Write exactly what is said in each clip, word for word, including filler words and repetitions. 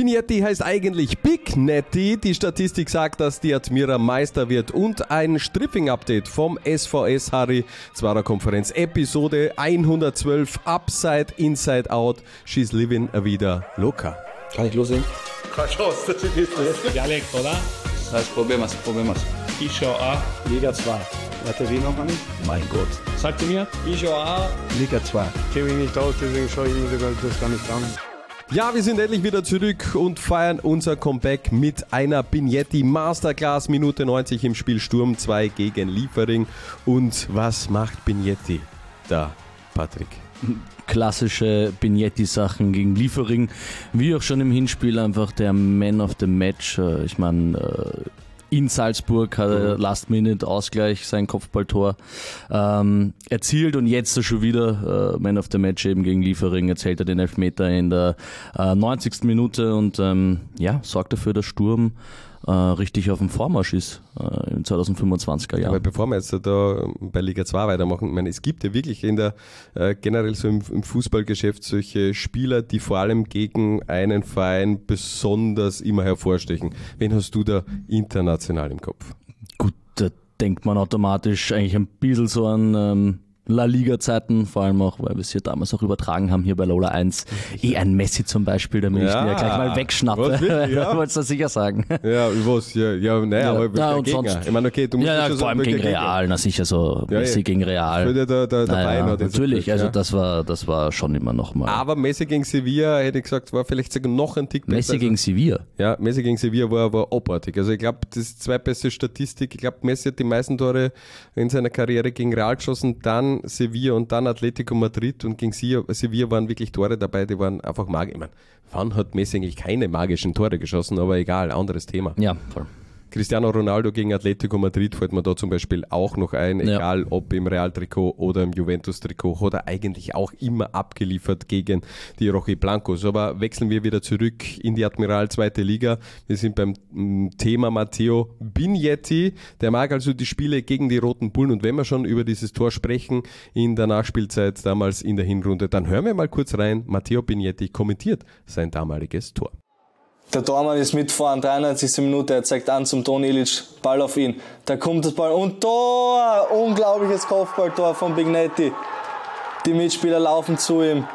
Vignetti heißt eigentlich Big Netty. Die Statistik sagt, dass die Admira Meister wird. Und ein Stripping-Update vom S V S Harry. Zwarer Konferenz Episode hundertzwölf. Upside, Inside Out. She's living a vida loca. Kann ich loslegen? Keine Chance, das ist nicht. Dialekt, oder? Das heißt, probieren wir es, probieren wir es. Ich schau auch. Liga zwei. Warte, wie noch einmal? Mein Gott. Sagt ihr mir? Ich schau auch. Liga zwei. Ich kenne mich nicht aus, deswegen schaue ich mir das gar nicht an. Ja, wir sind endlich wieder zurück und feiern unser Comeback mit einer Vignetti Masterclass. Minute neunzig im Spiel Sturm zwei gegen Liefering. Und was macht Vignetti da, Patrick? Klassische Vignetti-Sachen gegen Liefering, wie auch schon im Hinspiel einfach der Man of the Match. Ich meine, in Salzburg hat er Last-Minute-Ausgleich, sein Kopfballtor ähm, erzielt und jetzt schon wieder äh, Man of the Match eben gegen Liefering, erzählt er den Elfmeter in der äh, neunzigsten Minute und ähm, ja, sorgt dafür, dass Sturm äh, richtig auf dem Vormarsch ist äh, im zweitausendfünfundzwanziger Jahr. Aber bevor wir jetzt da bei Liga zwei weitermachen, ich meine, es gibt ja wirklich in der äh, generell so im, im Fußballgeschäft solche Spieler, die vor allem gegen einen Verein besonders immer hervorstechen. Wen hast du da international im Kopf? Gut, da denkt man automatisch eigentlich ein bisschen so an ähm, La Liga-Zeiten, vor allem auch, weil wir es hier damals auch übertragen haben, hier bei Lola eins. Eh ein Messi zum Beispiel, damit ja, ich mir gleich mal wegschnappe. Was, ja. Wolltest du das sicher sagen? Ja, was? Ja, ja naja, ja, aber ja, und Gegner. sonst, ich meine, okay, du musst ja, ja, schon vor allem gegen Real, na sicher so, ja, Messi ja. gegen Real. Der, der, der, der naja, hat natürlich, Glück, also ja. das war, das war schon immer noch mal. Aber Messi gegen Sevilla, hätte ich gesagt, war vielleicht sogar noch ein Tick besser. Messi gegen Sevilla? Ja, Messi gegen Sevilla war, war abartig. Also ich glaube, das ist die zweitbeste Statistik. Ich glaube, Messi hat die meisten Tore in seiner Karriere gegen Real geschossen, dann Sevilla und dann Atletico Madrid. Und gegen Sevilla waren wirklich Tore dabei, die waren einfach magisch. Ich meine, wann hat Messi eigentlich keine magischen Tore geschossen, aber egal, anderes Thema. Ja, voll. Cristiano Ronaldo gegen Atletico Madrid fällt mir da zum Beispiel auch noch ein, egal ja. ob im Real-Trikot oder im Juventus-Trikot, hat er eigentlich auch immer abgeliefert gegen die Rojiblancos. Aber wechseln wir wieder zurück in die Admiral zweite Liga. Wir sind beim Thema Matteo Vignetti. Der mag also die Spiele gegen die Roten Bullen. Und wenn wir schon über dieses Tor sprechen in der Nachspielzeit damals in der Hinrunde, dann hören wir mal kurz rein. Matteo Vignetti kommentiert sein damaliges Tor. Der Tormann ist mitfahren, dreiundneunzigste Minute, er zeigt an zum Toni Ilic, Ball auf ihn. Da kommt das Ball und Tor! Unglaubliches Kopfballtor von Vignetti. Die Mitspieler laufen zu ihm.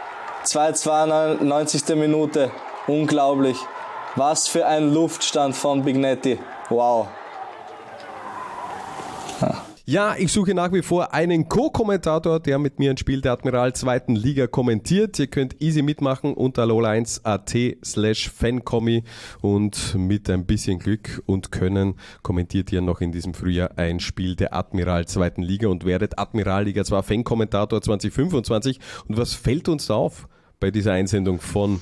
zwei zwei, neunzigste Minute. Unglaublich. Was für ein Luftstand von Vignetti. Wow. Ja. Ja, ich suche nach wie vor einen Co-Kommentator, der mit mir ein Spiel der Admiral zweiten Liga kommentiert. Ihr könnt easy mitmachen unter lola eins punkt at slash fancomi und mit ein bisschen Glück und Können kommentiert ihr noch in diesem Frühjahr ein Spiel der Admiral zweiten Liga und werdet Admiral Liga zwei Fan-Kommentator zwanzig fünfundzwanzig. Und was fällt uns da auf bei dieser Einsendung von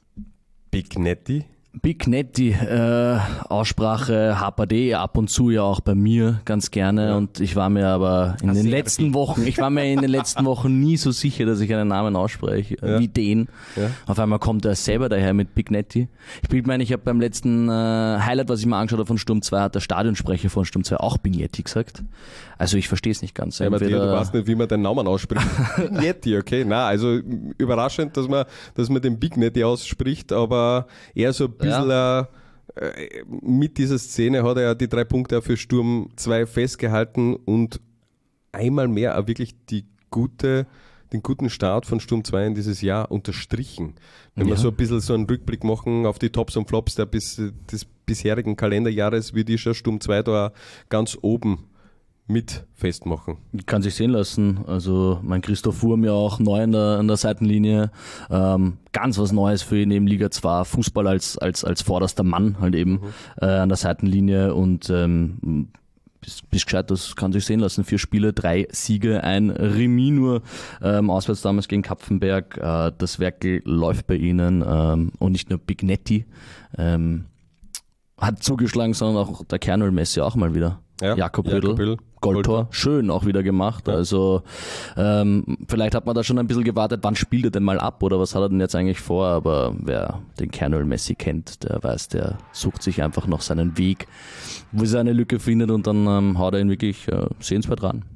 Vignetti? Vignetti, äh, Aussprache H P D, ab und zu ja auch bei mir ganz gerne ja. Und ich war mir aber in den letzten viel. Wochen, ich war mir in den letzten Wochen nie so sicher, dass ich einen Namen ausspreche, ja. wie den. Ja. Auf einmal kommt er selber daher mit Vignetti. Ich meine, ich habe beim letzten äh, Highlight, was ich mir angeschaut habe von Sturm zwei, hat der Stadionsprecher von Sturm zwei auch Vignetti gesagt. Also ich verstehe es nicht ganz. Ja, Matthias, du weißt nicht, wie man den Namen ausspricht. Vignetti, okay. Na, also überraschend, dass man, dass man den Vignetti ausspricht, aber eher so ein bisschen ja. äh, mit dieser Szene hat er ja die drei Punkte für Sturm zwei festgehalten und einmal mehr auch wirklich die gute, den guten Start von Sturm zwei in dieses Jahr unterstrichen. Wenn ja. wir so ein bisschen so einen Rückblick machen auf die Tops und Flops der bis, des bisherigen Kalenderjahres, würde ich schon Sturm zwei da ganz oben mit festmachen. Kann sich sehen lassen. Also mein Christoph Wurm ja auch neu an der, an der Seitenlinie. Ähm, ganz was Neues für ihn neben Liga zwei. Fußball als, als, als vorderster Mann halt eben mhm. äh, an der Seitenlinie und ähm, Bist, bist gescheit, das kann sich sehen lassen. Vier Spiele, drei Siege, ein Remis nur, ähm, auswärts damals gegen Kapfenberg. Äh, das Werkel läuft bei ihnen ähm, und nicht nur Vignetti ähm, hat zugeschlagen, sondern auch der Kernel Messi auch mal wieder. Ja, Jakob Rödl, Goldtor, schön auch wieder gemacht. Ja. Also ähm, vielleicht hat man da schon ein bisschen gewartet, wann spielt er denn mal ab oder was hat er denn jetzt eigentlich vor, aber wer den Kernel Messi kennt, der weiß, der sucht sich einfach noch seinen Weg, wo er eine Lücke findet und dann ähm, haut er ihn wirklich äh, sehenswert ran.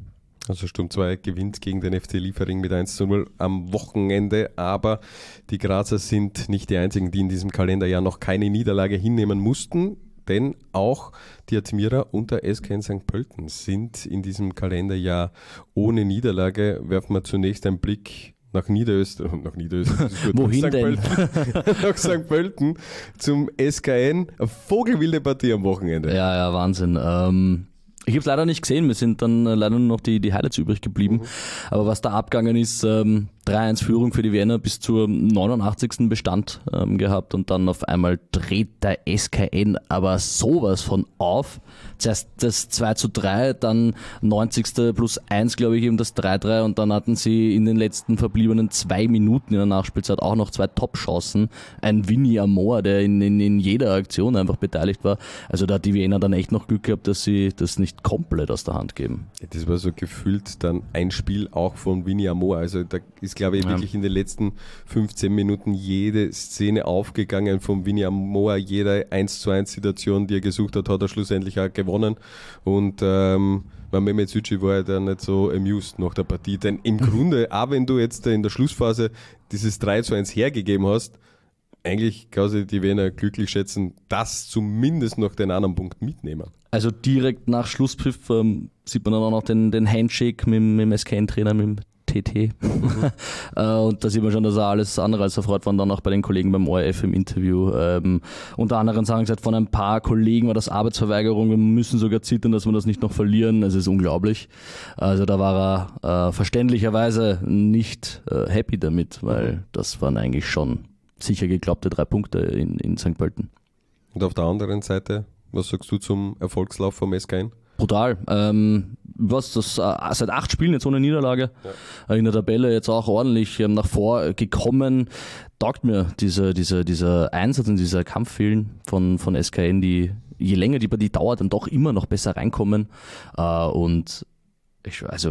Also Sturm zwei gewinnt gegen den F C Liefering mit eins zu null am Wochenende, aber die Grazer sind nicht die einzigen, die in diesem Kalenderjahr noch keine Niederlage hinnehmen mussten, denn auch die Admira und der S K in Sankt Pölten sind in diesem Kalenderjahr ohne Niederlage. Werfen wir zunächst einen Blick nach Niederösterreich, nach Niederösterreich, wohin nach denn? nach Sankt Pölten zum S K N. Eine vogelwilde Partie am Wochenende. Ja, ja, Wahnsinn. Ähm, ich habe es leider nicht gesehen, mir sind dann leider nur noch die, die Highlights übrig geblieben. Mhm. Aber was da abgegangen ist, ähm, drei eins Führung für die Wiener bis zur neunundachtzigsten Bestand ähm, gehabt und dann auf einmal dreht der S K N aber sowas von auf. Zuerst das zwei zu drei, dann neunzigste plus eins, glaube ich, eben das drei drei und dann hatten sie in den letzten verbliebenen zwei Minuten in der Nachspielzeit auch noch zwei Top-Chancen. Ein Vinny Amor, der in, in, in jeder Aktion einfach beteiligt war. Also da hat die Wiener dann echt noch Glück gehabt, dass sie das nicht komplett aus der Hand geben. Das war so gefühlt dann ein Spiel auch von Vinny Amor. Also da ist, glaube ich, Ja. wirklich in den letzten fünfzehn Minuten jede Szene aufgegangen von Vinny Amor. Jede eins zu eins Situation, die er gesucht hat, hat er schlussendlich auch gewonnen. Und ähm, Mehmet Süci war ja dann nicht so amused nach der Partie. Denn im Grunde, auch wenn du jetzt in der Schlussphase dieses drei zu eins hergegeben hast, eigentlich kann sich die Wiener glücklich schätzen, dass zumindest noch den anderen Punkt mitnehmen. Also direkt nach Schlusspfiff ähm, sieht man dann auch noch den, den Handshake mit, mit dem S K N-Trainer, mit dem T T. Mhm. Und da sieht man schon, dass er alles andere als erfreut war. Und dann auch bei den Kollegen beim O R F im Interview. Ähm, unter anderem sagen gesagt, von ein paar Kollegen war das Arbeitsverweigerung. Wir müssen sogar zittern, dass wir das nicht noch verlieren. Es ist unglaublich. Also da war er äh, verständlicherweise nicht äh, happy damit, weil das waren eigentlich schon sicher geglaubte drei Punkte in, in Sankt Pölten. Und auf der anderen Seite, was sagst du zum Erfolgslauf vom S K N? Brutal. Ähm, was das äh, seit acht Spielen jetzt ohne Niederlage äh, in der Tabelle jetzt auch ordentlich ähm, nach vor gekommen. Taugt mir diese, diese, dieser Einsatz und dieser Kampfwillen von, von S K N, die je länger die Partie dauert, dann doch immer noch besser reinkommen. Äh, und ich, also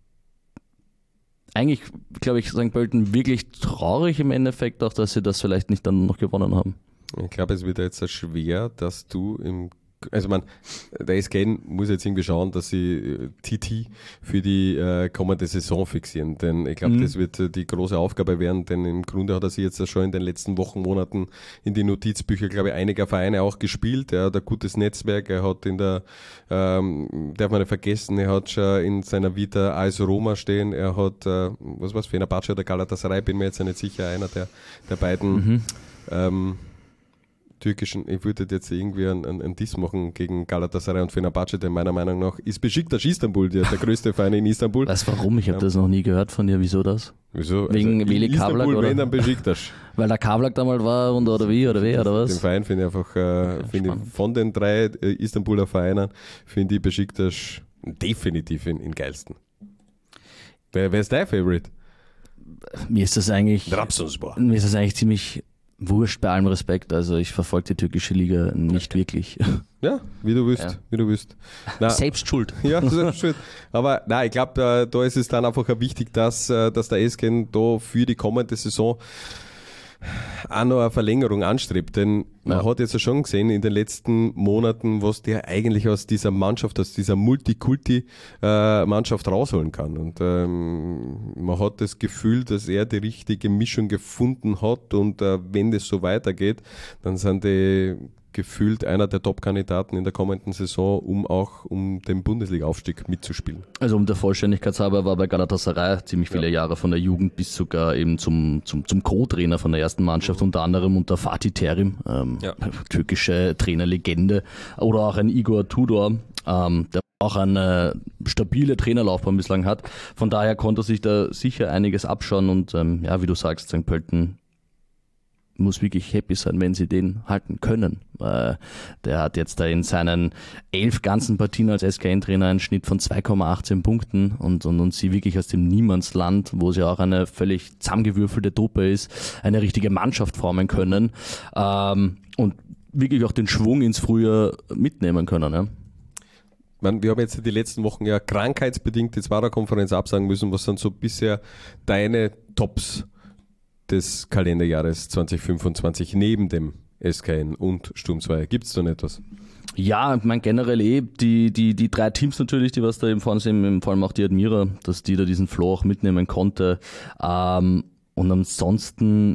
eigentlich, glaube ich, Sankt Pölten wirklich traurig im Endeffekt auch, dass sie das vielleicht nicht dann noch gewonnen haben. Ich glaube, es wird jetzt sehr schwer, dass du im Also man, der S K N muss jetzt irgendwie schauen, dass sie T T für die äh, kommende Saison fixieren, denn ich glaube, mhm. das wird äh, die große Aufgabe werden, denn im Grunde hat er sich jetzt schon in den letzten Wochen, Monaten in die Notizbücher, glaube ich, einiger Vereine auch gespielt. Er hat ein gutes Netzwerk, er hat in der, ähm, darf man nicht vergessen, er hat schon in seiner Vita A S Roma stehen, er hat, äh, was war's, Fenerbahce oder Galatasaray, bin mir jetzt nicht sicher, einer der, der beiden, mhm. ähm, türkischen, ich würde jetzt irgendwie einen, einen Diss machen gegen Galatasaray und Fenerbahce, denn meiner Meinung nach ist Besiktas Istanbul der, der größte Verein in Istanbul. Weißt du warum? Ich habe ja. das noch nie gehört von dir. Wieso das? Wieso? Wegen also Veli Kavlak oder? Wenn dann Besiktas. Weil der Kavlak damals war und oder wie oder wie oder was? Den Verein finde ich einfach, äh, ja, finde ich von den drei äh, Istanbuler Vereinen finde ich Besiktas definitiv in, in geilsten. Wer, wer ist dein Favorite? Mir ist das eigentlich, Trabzonspor. Mir ist das eigentlich ziemlich wurscht, bei allem Respekt. Also ich verfolge die türkische Liga nicht wirklich. Ja, wie du willst, ja. wie du willst. Na, selbst schuld. Ja, selbst schuld. Aber nein, ich glaube, da, da ist es dann einfach wichtig, dass, dass der S K N da für die kommende Saison auch noch eine Verlängerung anstrebt, denn man ja. hat jetzt ja schon gesehen in den letzten Monaten, was der eigentlich aus dieser Mannschaft, aus dieser Multikulti-Mannschaft rausholen kann. Und ähm, man hat das Gefühl, dass er die richtige Mischung gefunden hat und äh, wenn das so weitergeht, dann sind die gefühlt einer der Top-Kandidaten in der kommenden Saison, um auch um den Bundesliga-Aufstieg mitzuspielen. Also um der Vollständigkeit halber war bei Galatasaray ziemlich viele ja. Jahre von der Jugend bis sogar eben zum, zum, zum Co-Trainer von der ersten Mannschaft, mhm. unter anderem unter Fatih Terim, ähm, ja. türkische Trainerlegende, oder auch ein Igor Tudor, ähm, der auch eine stabile Trainerlaufbahn bislang hat. Von daher konnte sich da sicher einiges abschauen und ähm, ja, wie du sagst, Sankt Pölten muss wirklich happy sein, wenn sie den halten können. Äh, der hat jetzt da in seinen elf ganzen Partien als S K N-Trainer einen Schnitt von zwei Komma achtzehn Punkten und, und, und sie wirklich aus dem Niemandsland, wo sie auch eine völlig zusammengewürfelte Truppe ist, eine richtige Mannschaft formen können ähm, und wirklich auch den Schwung ins Frühjahr mitnehmen können. Ja. Wir haben jetzt die letzten Wochen ja krankheitsbedingt die Zwarer-Konferenz absagen müssen. Was sind so bisher deine Tops des Kalenderjahres zwanzig fünfundzwanzig neben dem S K N und Sturm zwei. Gibt es da nicht was? Ja, ich meine generell eh, die, die, die drei Teams natürlich, die was da eben vorne sind, vor allem auch die Admira, dass die da diesen Flow auch mitnehmen konnte. Ähm, und ansonsten,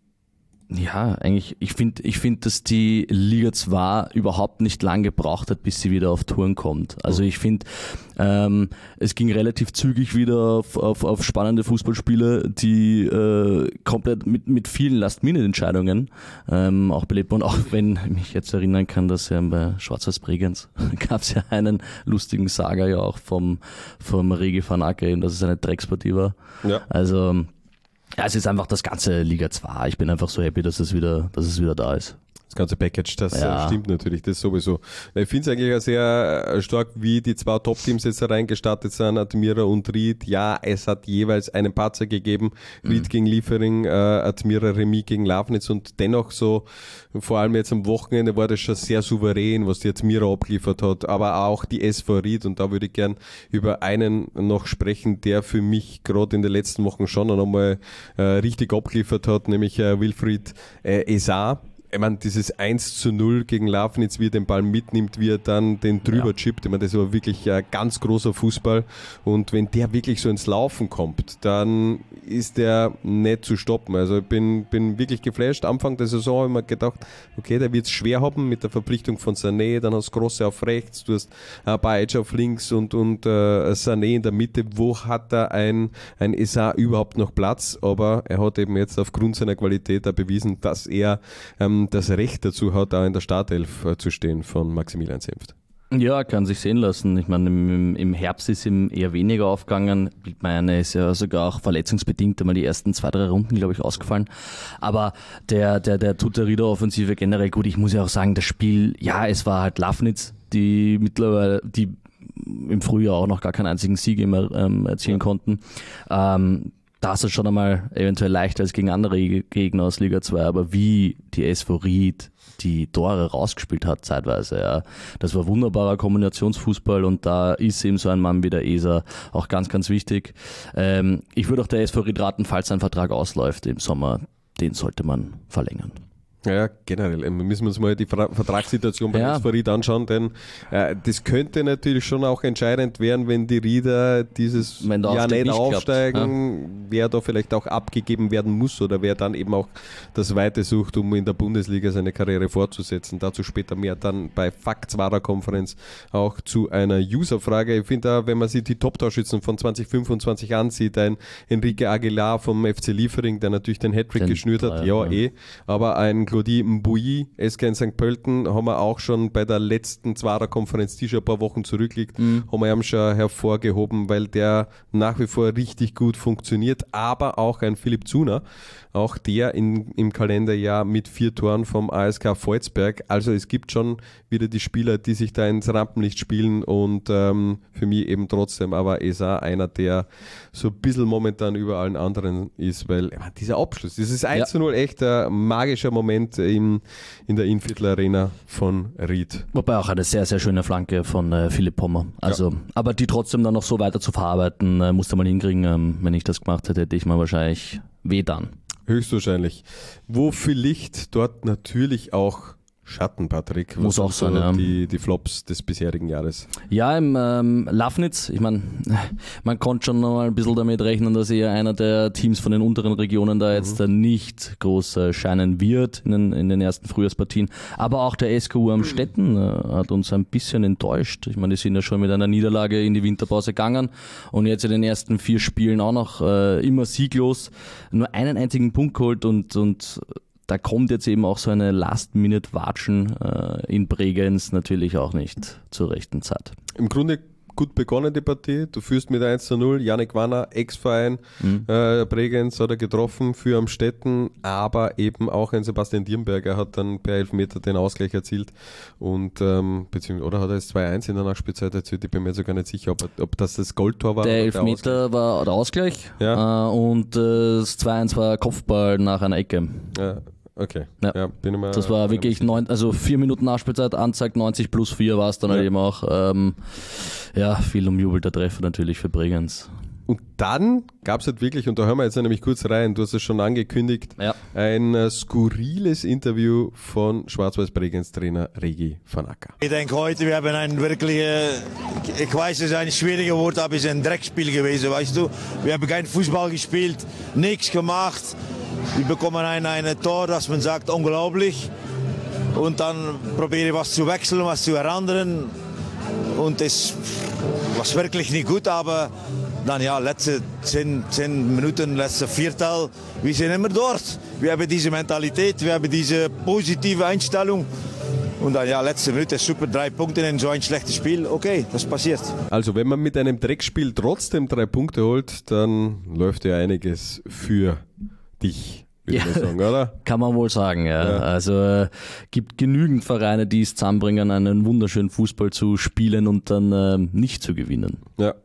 ja, eigentlich, ich finde, ich finde, dass die Liga zwei überhaupt nicht lang gebraucht hat, bis sie wieder auf Touren kommt. Also ich finde, ähm, es ging relativ zügig wieder auf, auf, auf spannende Fußballspiele, die äh, komplett mit, mit vielen Last-Minute-Entscheidungen ähm, auch belebt wurden. Auch wenn ich mich jetzt erinnern kann, dass ja bei Schwarz-Weiß Bregenz gab es ja einen lustigen Saga ja auch vom, vom Regi van Acker, dass es eine Dreckspartie war. Ja. Also ja, es ist einfach das ganze Liga zwei. Ich bin einfach so happy, dass es wieder, dass es wieder da ist. Das ganze Package, das ja. stimmt natürlich, das sowieso. Ich finde es eigentlich auch sehr stark, wie die zwei Top-Teams jetzt reingestartet sind, Admira und Ried. Ja, es hat jeweils einen Patzer gegeben, Ried mhm. gegen Liefering, äh, Admira Remis gegen Lafnitz und dennoch so, vor allem jetzt am Wochenende war das schon sehr souverän, was die Admira abgeliefert hat, aber auch die S V Ried und da würde ich gern über einen noch sprechen, der für mich gerade in den letzten Wochen schon einmal äh, richtig abgeliefert hat, nämlich äh, Wilfried äh, Esar. Ich meine, dieses eins zu null gegen Lafnitz, wie er den Ball mitnimmt, wie er dann den drüber ja. chippt. Ich meine, das war wirklich ein ganz großer Fußball. Und wenn der wirklich so ins Laufen kommt, dann ist der nicht zu stoppen. Also ich bin, bin wirklich geflasht. Anfang der Saison habe ich mir gedacht, okay, der wird es schwer haben mit der Verpflichtung von Sané. Dann hast du Grosse auf rechts, du hast äh, Bajic auf links und, und äh, Sané in der Mitte. Wo hat da ein, ein Esar überhaupt noch Platz? Aber er hat eben jetzt aufgrund seiner Qualität auch bewiesen, dass er ähm, das Recht dazu hat, auch in der Startelf äh, zu stehen von Maximilian Senft. Ja, kann sich sehen lassen. Ich meine, im, im Herbst ist ihm eher weniger aufgegangen. Ich meine, ist ja sogar auch verletzungsbedingt einmal die ersten zwei, drei Runden, glaube ich, ausgefallen. Aber der, der, der tut der Rieder-Offensive generell gut. Ich muss ja auch sagen, das Spiel, ja, es war halt Lafnitz, die mittlerweile, die im Frühjahr auch noch gar keinen einzigen Sieg immer ähm, erzielen ja. konnten. Ähm, Das ist schon einmal eventuell leichter als gegen andere Gegner aus Liga zwei, aber wie die S V Ried die Tore rausgespielt hat zeitweise, ja, das war wunderbarer Kombinationsfußball und da ist eben so ein Mann wie der Esar auch ganz, ganz wichtig. Ähm, ich würde auch der S V Ried raten, falls sein Vertrag ausläuft im Sommer, den sollte man verlängern. Ja, generell. Müssen wir uns mal die Vertragssituation bei ja. S V Ried anschauen, denn äh, das könnte natürlich schon auch entscheidend werden, wenn die Rieder dieses Jahr nicht, nicht aufsteigen, ja. wer da vielleicht auch abgegeben werden muss oder wer dann eben auch das Weite sucht, um in der Bundesliga seine Karriere fortzusetzen. Dazu später mehr dann bei Fakt Zwarer Konferenz auch zu einer Userfrage. Ich finde da, wenn man sich die Top-Torschützen von zwanzig fünfundzwanzig ansieht, ein Enrique Aguilar vom F C Liefering, der natürlich den Hattrick den geschnürt hat, ja, ja eh, aber ein Claudie Mbouy, S K in Sankt Pölten, haben wir auch schon bei der letzten Zwarer-Konferenz, die schon ein paar Wochen zurückliegt, mhm. haben wir ihn schon hervorgehoben, weil der nach wie vor richtig gut funktioniert, aber auch ein Philipp Zuner, auch der in, im Kalenderjahr mit vier Toren vom A S K Volzberg. Also es gibt schon wieder die Spieler, die sich da ins Rampenlicht spielen und ähm, für mich eben trotzdem aber Esar einer, der so ein bisschen momentan über allen anderen ist, weil ja, dieser Abschluss, dieses eins zu null, ja. echt ein magischer Moment in, in der Innviertler Arena von Ried. Wobei auch eine sehr, sehr schöne Flanke von äh, Philipp Pommer. Also, ja. Aber die trotzdem dann noch so weiter zu verarbeiten, äh, musste man hinkriegen. Ähm, wenn ich das gemacht hätte, hätte ich mal wahrscheinlich weh dann. Höchstwahrscheinlich. Wo viel Licht, dort natürlich auch Schatten, Patrick. Muss auch sein, ja. Die, die Flops des bisherigen Jahres. Ja, im ähm, Lafnitz, ich meine, man konnte schon noch mal ein bisschen damit rechnen, dass eher einer der Teams von den unteren Regionen da jetzt mhm. nicht groß äh, scheinen wird in den, in den ersten Frühjahrspartien. Aber auch der S K U Amstetten äh, hat uns ein bisschen enttäuscht. Ich meine, die sind ja schon mit einer Niederlage in die Winterpause gegangen und jetzt in den ersten vier Spielen auch noch äh, immer sieglos. Nur einen einzigen Punkt geholt und, und da kommt jetzt eben auch so eine Last-Minute-Watschen äh, in Bregenz natürlich auch nicht zur rechten Zeit. Im Grunde gut begonnen die Partie. Du führst mit eins zu null. Yannick Wanner, Ex-Verein, mhm. äh, Bregenz hat er getroffen für Amstetten, aber eben auch ein Sebastian Dirnberger hat dann per Elfmeter den Ausgleich erzielt und ähm, beziehungsweise, oder hat er jetzt zwei eins in der Nachspielzeit erzielt? Ich bin mir sogar nicht sicher, ob, ob das das Goldtor war. Der Elfmeter der war der Ausgleich ja. äh, und äh, das zwei eins war Kopfball nach einer Ecke. Ja. Okay. Ja. Ja, bin immer, das war wirklich neun, also vier Minuten Nachspielzeit, anzeigt neunzig plus vier war es dann ja. halt eben auch. Ähm, ja, viel umjubelter Treffer natürlich für Bregenz. Und dann gab es halt wirklich, und da hören wir jetzt nämlich kurz rein, du hast es schon angekündigt, Ja. ein äh, skurriles Interview von Schwarz-Weiß Bregenz-Trainer Regi van Acker. Ich denke heute, wir haben ein wirklich, äh, ich weiß, es ist ein schwieriger Wort, aber es ist ein Dreckspiel gewesen, weißt du. Wir haben keinen Fußball gespielt, nichts gemacht. Wir bekommen ein, ein Tor, das man sagt, unglaublich. Und dann probiere ich was zu wechseln, was zu verändern. Und es war wirklich nicht gut, aber dann ja, letzte zehn, zehn Minuten, letzte Viertel, wir sind immer dort. Wir haben diese Mentalität, wir haben diese positive Einstellung. Und dann ja, letzte Minute, super, drei Punkte in so ein schlechtes Spiel. Okay, das passiert. Also wenn man mit einem Dreckspiel trotzdem drei Punkte holt, dann läuft ja einiges für dich, würde Ja. ich sagen, oder? Kann man wohl sagen, ja. Ja. Also äh, gibt genügend Vereine, die es zusammenbringen, einen wunderschönen Fußball zu spielen und dann äh, nicht zu gewinnen. Ja.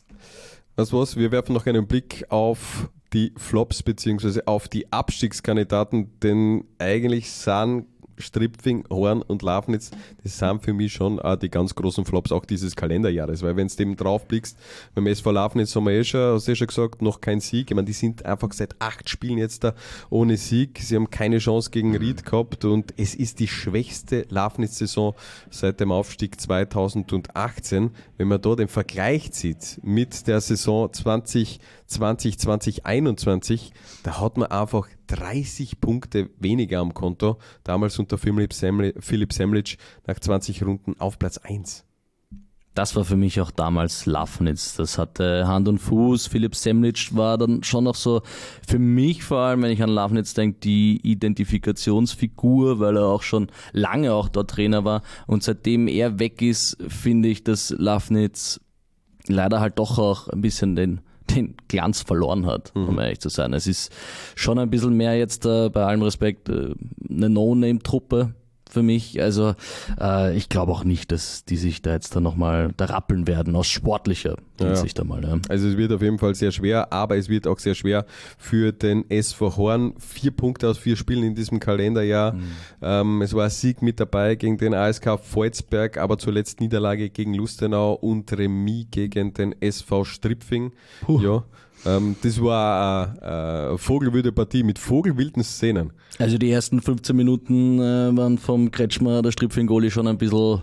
Was was? Wir werfen noch einen Blick auf die Flops beziehungsweise auf die Abstiegskandidaten, denn eigentlich sind Stripfing, Horn und Lafnitz, das sind für mich schon auch die ganz großen Flops auch dieses Kalenderjahres, weil wenn du dem drauf blickst, beim S V Lafnitz haben wir eh schon, hast du eh schon gesagt, noch kein Sieg. Ich meine, die sind einfach seit acht Spielen jetzt da ohne Sieg. Sie haben keine Chance gegen Ried gehabt und es ist die schwächste Lafnitz-Saison seit dem Aufstieg zweitausendachtzehn. Wenn man da den Vergleich zieht mit der Saison zwanzig zwanzig, zwanzig einundzwanzig, da hat man einfach dreißig Punkte weniger am Konto, damals unter Philipp Semli- Philipp Semlic nach zwanzig Runden auf Platz eins. Das war für mich auch damals Lafnitz. Das hatte Hand und Fuß. Philipp Semlic war dann schon noch so, für mich vor allem, wenn ich an Lafnitz denke, die Identifikationsfigur, weil er auch schon lange auch dort Trainer war. Und seitdem er weg ist, finde ich, dass Lafnitz leider halt doch auch ein bisschen den den Glanz verloren hat, um mhm. ehrlich zu sein. Es ist schon ein bisschen mehr jetzt, äh, bei allem Respekt, äh, eine No-Name-Truppe für mich. Also äh, ich glaube auch nicht, dass die sich da jetzt dann nochmal da rappeln werden, aus sportlicher Hinsicht ja. einmal. Ja. Also es wird auf jeden Fall sehr schwer, aber es wird auch sehr schwer für den S V Horn. Vier Punkte aus vier Spielen in diesem Kalenderjahr. Mhm. Ähm, es war ein Sieg mit dabei gegen den A S K Volzberg, aber zuletzt Niederlage gegen Lustenau und Remis gegen den S V Stripfing. Puh. Ja. Ähm, das war eine, eine vogelwilde Partie mit vogelwilden Szenen. Also die ersten fünfzehn Minuten äh, waren vom Kretschmer, der Stripfing-Goalie, schon ein bisschen,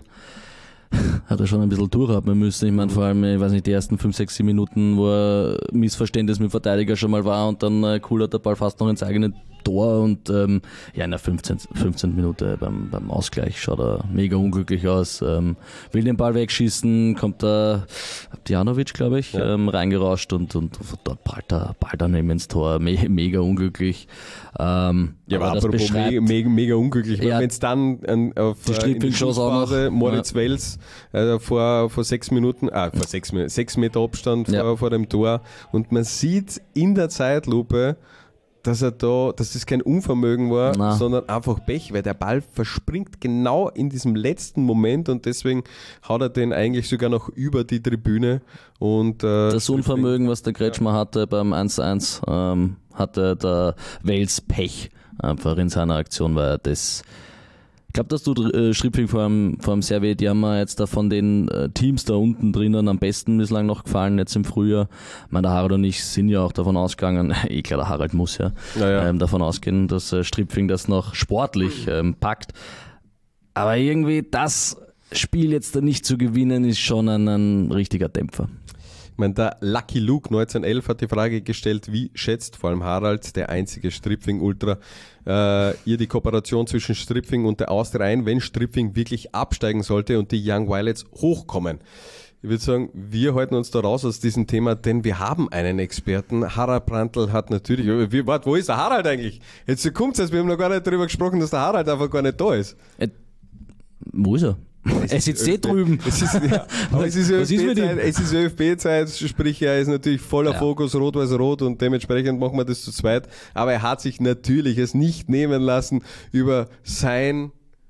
hat er schon ein bisschen durchatmen müssen. Ich meine, vor allem, ich weiß nicht, die ersten fünf, sechs, sieben Minuten, wo er Missverständnis mit dem Verteidiger schon mal war und dann äh, coolert der Ball fast noch ins eigene Tor und ähm, ja, in der fünfzehnten Minute beim, beim Ausgleich schaut er mega unglücklich aus, ähm, will den Ball wegschießen, kommt da Abdjanovic, glaube ich, ja. ähm, reingerauscht und, und dort prallt der Ball daneben ins Tor, me- mega unglücklich. Ähm, ja, aber, aber das apropos mega, mega, mega unglücklich, ja, wenn es dann an, auf die äh, in die Schlussphase Moritz ja. Wels äh, vor, vor sechs Minuten, ah, vor sechs, sechs Meter Abstand ja. vor, vor dem Tor und man sieht in der Zeitlupe, dass er da, dass das kein Unvermögen war, Na. sondern einfach Pech, weil der Ball verspringt genau in diesem letzten Moment und deswegen haut er den eigentlich sogar noch über die Tribüne. Und äh, das Unvermögen, was der Kretschmer ja. hatte beim eins zu eins, ähm, hatte der Wels Pech einfach in seiner Aktion, weil das ich glaube, dass du äh, Stripfing vor dem, vor dem Servet, die haben mir jetzt da von den äh, Teams da unten drinnen am besten bislang noch gefallen, jetzt im Frühjahr. Ich meine, der Harald und ich sind ja auch davon ausgegangen, eh klar, der Harald muss ja, ja, ja. Ähm, davon ausgehen, dass äh, Stripfing das noch sportlich ähm, packt. Aber irgendwie das Spiel jetzt da nicht zu gewinnen, ist schon ein, ein richtiger Dämpfer. Ich meine, der Lucky Luke neunzehnhundertelf hat die Frage gestellt, wie schätzt vor allem Harald, der einzige Stripfing-Ultra, äh, ihr die Kooperation zwischen Stripfing und der Austria ein, wenn Stripfing wirklich absteigen sollte und die Young Violets hochkommen? Ich würde sagen, wir halten uns da raus aus diesem Thema, denn wir haben einen Experten. Harald Brandl hat natürlich... Wie, warte, wo ist der Harald eigentlich? Jetzt kommt's jetzt, wir haben noch gar nicht darüber gesprochen, dass der Harald einfach gar nicht da ist. Äh, wo ist er? Er sitzt eh drüben. Es ist, ja, aber es ist ÖFB-Zeit, es ist ÖFB-Zeit, sprich er ist natürlich voller ja. Fokus Rot-Weiß-Rot und dementsprechend machen wir das zu zweit. Aber er hat sich natürlich es nicht nehmen lassen, über sein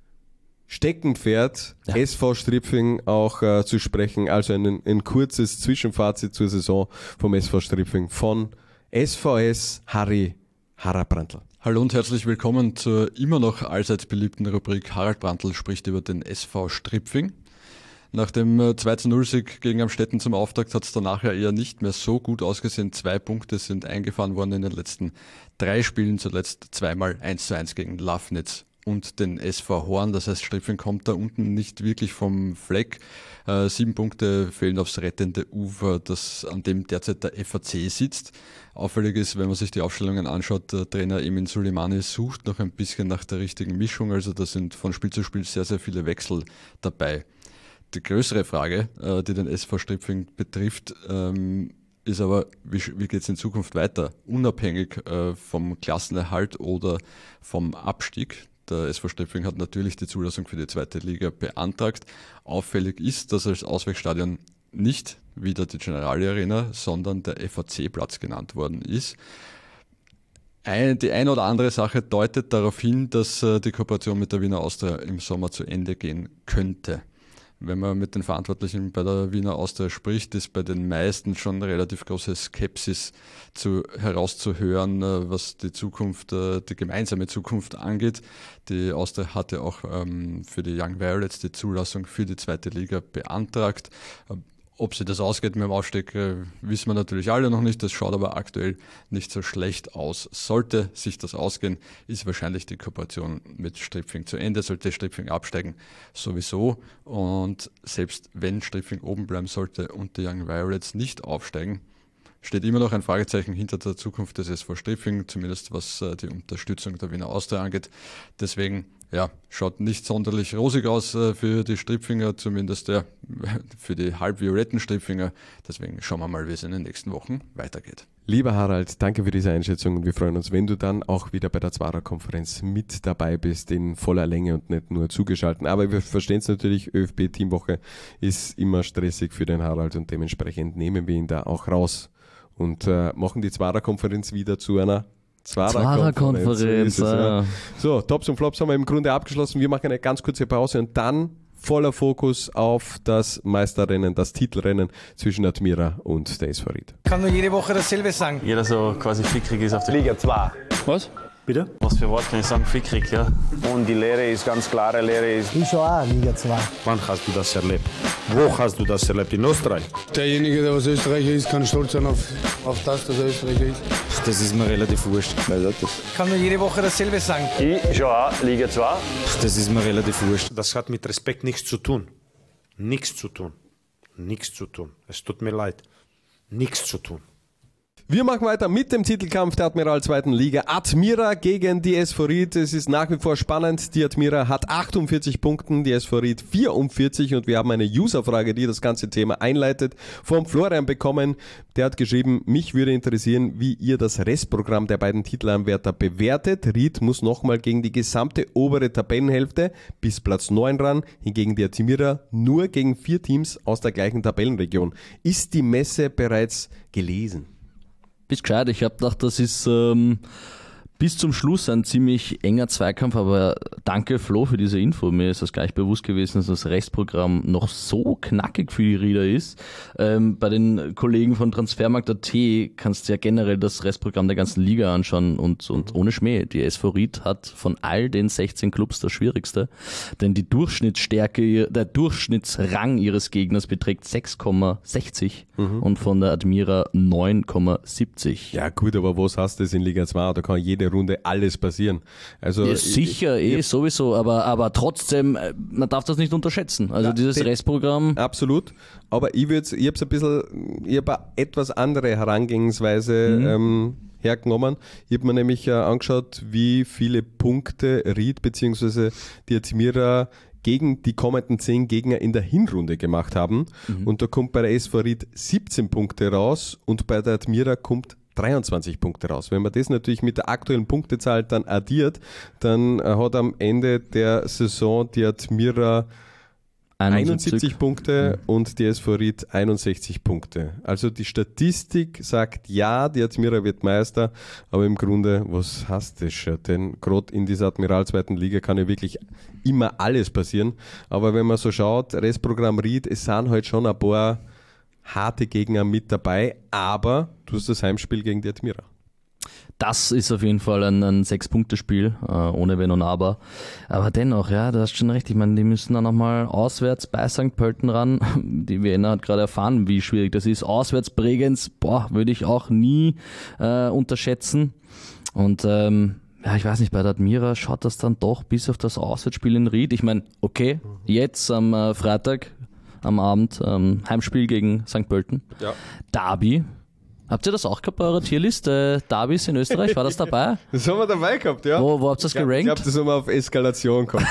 Steckenpferd ja. S V Stripfing auch äh, zu sprechen. Also ein, ein kurzes Zwischenfazit zur Saison vom S V Stripfing von S V S Harry Harald Brandl. Hallo und herzlich willkommen zur immer noch allseits beliebten Rubrik Harald Brandl spricht über den S V Stripfing. Nach dem zwei zu null Sieg gegen Amstetten zum Auftakt hat es danach ja eher nicht mehr so gut ausgesehen. Zwei Punkte sind eingefahren worden in den letzten drei Spielen, zuletzt zweimal eins zu eins gegen Lafnitz und den S V Horn. Das heißt, Stripfing kommt da unten nicht wirklich vom Fleck. Äh, sieben Punkte fehlen aufs rettende Ufer, das, an dem derzeit der F A C sitzt. Auffällig ist, wenn man sich die Aufstellungen anschaut, der Trainer Emin Suleimani sucht noch ein bisschen nach der richtigen Mischung. Also da sind von Spiel zu Spiel sehr, sehr viele Wechsel dabei. Die größere Frage, äh, die den S V Stripfing betrifft, ähm, ist aber, wie, wie geht es in Zukunft weiter? Unabhängig äh, vom Klassenerhalt oder vom Abstieg. Der S V Stripfing hat natürlich die Zulassung für die zweite Liga beantragt. Auffällig ist, dass als Ausweichstadion nicht wieder die Generali Arena, sondern der F A C-Platz genannt worden ist. Ein, die eine oder andere Sache deutet darauf hin, dass äh, die Kooperation mit der Wiener Austria im Sommer zu Ende gehen könnte. Wenn man mit den Verantwortlichen bei der Wiener Austria spricht, ist bei den meisten schon relativ große Skepsis zu, herauszuhören, was die Zukunft, die gemeinsame Zukunft angeht. Die Austria hatte auch ähm, für die Young Violets die Zulassung für die zweite Liga beantragt. Ob sie das ausgeht mit dem Aufstieg, äh, wissen wir natürlich alle noch nicht. Das schaut aber aktuell nicht so schlecht aus. Sollte sich das ausgehen, ist wahrscheinlich die Kooperation mit Stripfing zu Ende. Sollte Stripfing absteigen, sowieso. Und selbst wenn Stripfing oben bleiben sollte und die Young Violets nicht aufsteigen, steht immer noch ein Fragezeichen hinter der Zukunft des S V Stripfing, zumindest was äh, die Unterstützung der Wiener Austria angeht. Deswegen ja, schaut nicht sonderlich rosig aus äh, für die Stripfinger, zumindest ja, für die halbvioletten Stripfinger. Deswegen schauen wir mal, wie es in den nächsten Wochen weitergeht. Lieber Harald, danke für diese Einschätzung und wir freuen uns, wenn du dann auch wieder bei der Zwarer-Konferenz mit dabei bist, in voller Länge und nicht nur zugeschaltet. Aber wir verstehen es natürlich, ÖFB-Teamwoche ist immer stressig für den Harald und dementsprechend nehmen wir ihn da auch raus und äh, machen die Zwarer-Konferenz wieder zu einer Zwarer-Konferenz. So, ja. So, Tops und Flops haben wir im Grunde abgeschlossen. Wir machen eine ganz kurze Pause und dann voller Fokus auf das Meisterrennen, das Titelrennen zwischen Admira und der S V Ried. Ich kann nur jede Woche dasselbe sagen. Jeder so quasi fickrig ist auf der Liga zwei. Was? Bitte? Was für Wort kann ich sagen? Fickrig, ja. Und die Lehre ist ganz klare Lehre. Ist ich schon auch Liga zwei. Wann hast du das erlebt? Wo hast du das erlebt? In Österreich? Derjenige, der aus Österreicher ist, kann stolz sein auf, auf das, dass er Österreicher ist. Das ist mir relativ wurscht. Ich kann nur jede Woche dasselbe sagen. Ich schon auch Liga zwei. Das ist mir relativ wurscht. Das hat mit Respekt nichts zu tun. Nichts zu tun. Nichts zu tun. Es tut mir leid. Nichts zu tun. Wir machen weiter mit dem Titelkampf der Admiral zweiten Liga. Admira gegen die S V Ried. Es ist nach wie vor spannend. Die Admira hat achtundvierzig Punkte, die S V Ried vierundvierzig und wir haben eine Userfrage, die das ganze Thema einleitet, vom Florian bekommen. Der hat geschrieben, mich würde interessieren, wie ihr das Restprogramm der beiden Titelanwärter bewertet. Ried muss nochmal gegen die gesamte obere Tabellenhälfte bis Platz neun ran, hingegen die Admira nur gegen vier Teams aus der gleichen Tabellenregion. Ist die Messe bereits gelesen? Bist gescheit, ich habe gedacht, das ist ähm, bis zum Schluss ein ziemlich enger Zweikampf, aber danke Flo für diese Info. Mir ist das gleich bewusst gewesen, dass das Restprogramm noch so knackig für die Rieder ist. Ähm, bei den Kollegen von Transfermarkt Punkt at kannst du ja generell das Restprogramm der ganzen Liga anschauen und, und ohne Schmäh. Die S V Ried hat von all den sechzehn Clubs das schwierigste, denn die Durchschnittsstärke, der Durchschnittsrang ihres Gegners beträgt sechs Komma sechzig mhm. und von der Admira neun Komma siebzig. Ja gut, aber was hast du das in Liga zwei? Da kann jede Runde alles passieren. Also ja, sicher, ich, eh, ich, sowieso, aber, aber trotzdem, man darf das nicht unterschätzen. Also ja, dieses den, Restprogramm. Absolut. Aber ich würde, ich habe ein bisschen, ich habe eine etwas andere Herangehensweise mhm. ähm, hergenommen. Ich habe mir nämlich äh, angeschaut, wie viele Punkte Ried bzw. die Admira gegen die kommenden zehn Gegner in der Hinrunde gemacht haben. Mhm. Und da kommt bei der S V Ried siebzehn Punkte raus und bei der Admira kommt dreiundzwanzig Punkte raus. Wenn man das natürlich mit der aktuellen Punktezahl dann addiert, dann hat am Ende der Saison die Admira einundsiebzig Punkte mhm. und die S V Ried einundsechzig Punkte. Also die Statistik sagt ja, die Admira wird Meister, aber im Grunde, was heißt das schon? Denn gerade in dieser Admiral zweiten Liga kann ja wirklich immer alles passieren. Aber wenn man so schaut, Restprogramm Ried, es sind halt schon ein paar harte Gegner mit dabei, aber du hast das Heimspiel gegen die Admira. das ist auf jeden Fall ein, ein Sechs-Punkte-Spiel, äh, ohne Wenn und Aber. Aber dennoch, ja, du hast schon recht. Ich meine, die müssen dann nochmal auswärts bei Sankt Pölten ran. Die Wiener hat gerade erfahren, wie schwierig das ist. Auswärts Bregenz, boah, würde ich auch nie äh, unterschätzen. Und ähm, ja, ich weiß nicht, bei der Admira schaut das dann doch bis auf das Auswärtsspiel in Ried. Ich meine, okay, jetzt am äh, Freitag, am Abend, ähm, Heimspiel gegen Sankt Pölten. Ja. Derby. Habt ihr das auch gehabt bei eurer Tierliste? Derbys in Österreich, war das dabei? Das haben wir dabei gehabt, ja. Wo, wo habt ihr das gerankt? Ich glaube, das haben wir auf Eskalation gehabt,